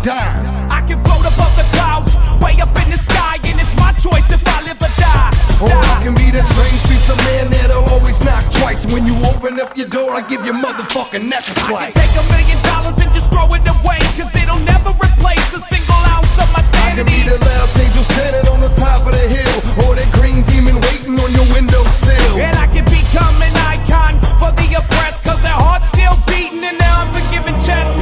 dime. I can float above the clouds, way up in the sky, and it's my choice if I live or die. Or I can be that strange pizza man that'll always knock twice. When you open up your door, I give your motherfucking neck a slice. I can take $1 million and just throw it away, cause it'll never replace a single ounce of my I can be sanity. the last angel standing on the top of the hill, or that green demon waiting on your windowsill. And I can become an icon for the oppressed, cause their heart's still beating in their unforgiving chest.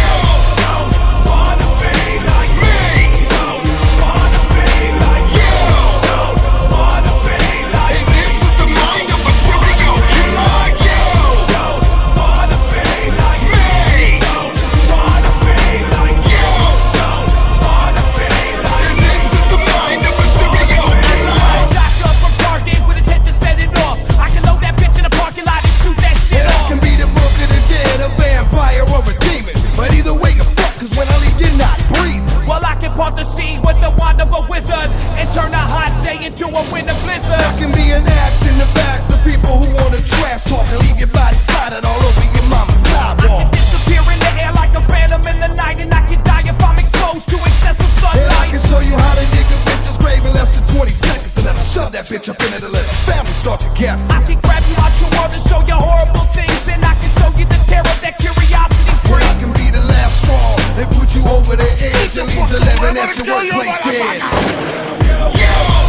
Part the sea with the wand of a wizard and turn a hot day into a winter blizzard. I can be an axe in the backs of people who wanna trash talk and leave your body sliding all over your mama's sidewalk. I can disappear in the air like a phantom in the night, and I can die if I'm exposed to excessive sunlight. And I can show you how to dig a bitch's grave in less than 20 seconds, and then I'll shove that bitch up in it and let the family start to guess. I can grab you out your world and show you horrible things, and I can show you the terror that curiosity brings. I can be the last straw that put you over the edge and leaves 11 at your workplace dead.